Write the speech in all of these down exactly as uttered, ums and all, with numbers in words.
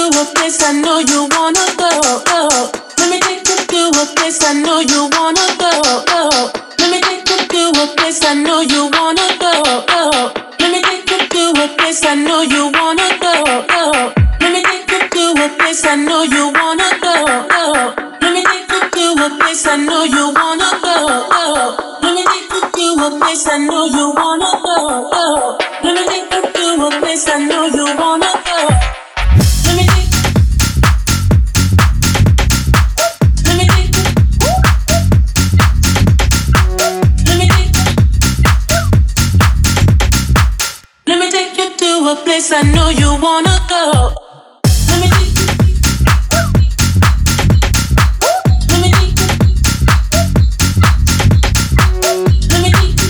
a place I know you wanna go. Oh. Let me take you to a place I know you wanna go. Oh. Let me take you to a place I know you wanna go. Oh. Let me take you to a place I know you wanna go. Oh. Let me take you to a place I know you wanna go. Oh. Let me take you to a place I know you wanna go. Oh. Let me take you to a place I know you wanna go. Oh. Let me take you to a place I know you wanna go. Let me take Let me take Let me take Let me take you to a place I know you wanna go. Let me take Let me take Let me take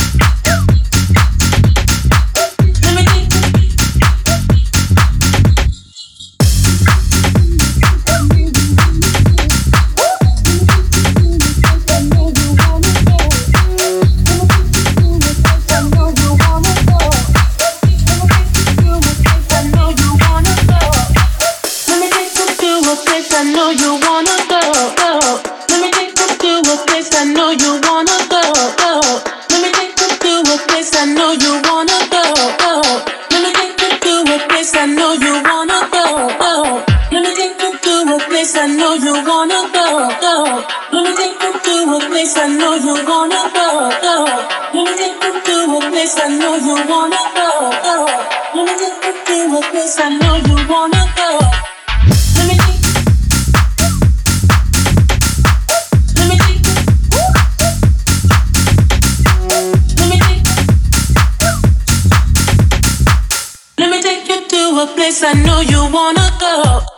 Let me take I know you wanna go. Oh. Let me take you to a place I know you wanna go. Oh. Let me take you to a place I know you wanna go. Oh. Let me take you to a place I know you wanna go. Oh. Let me take you to a place I know you wanna go. Oh. Let me take you to a place I know you wanna go. Oh. Let me take you to a place I know you wanna go. Oh. Let me take you to a place I know you wanna go. Let me take Let me take you to a place I know you wanna go.